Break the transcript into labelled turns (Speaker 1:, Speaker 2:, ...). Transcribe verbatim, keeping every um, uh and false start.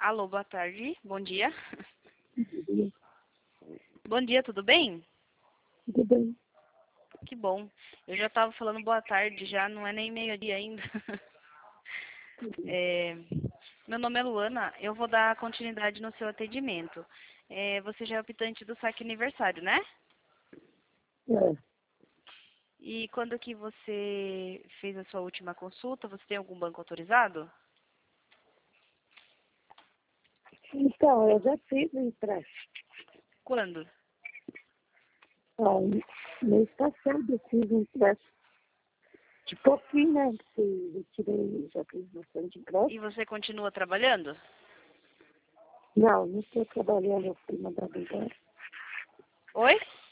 Speaker 1: Alô, boa tarde. Bom dia.
Speaker 2: Tudo bem?
Speaker 1: Bom dia, tudo bem?
Speaker 2: Tudo bem.
Speaker 1: Que bom. Eu já estava falando boa tarde, já não é nem meio-dia ainda. É, meu nome é Luana, eu vou dar continuidade no seu atendimento. É, você já é optante do saque aniversário, né?
Speaker 2: É.
Speaker 1: E quando que você fez a sua última consulta, você tem algum banco autorizado?
Speaker 2: Então, eu já fiz o empréstimo.
Speaker 1: Quando?
Speaker 2: Ah, mês passado eu fiz um empréstimo. De pouquinho, né? Que eu tirei, já fiz bastante
Speaker 1: E
Speaker 2: empréstimo.
Speaker 1: você continua trabalhando?
Speaker 2: Não, não estou trabalhando, eu fui mandada embora.
Speaker 1: Oi?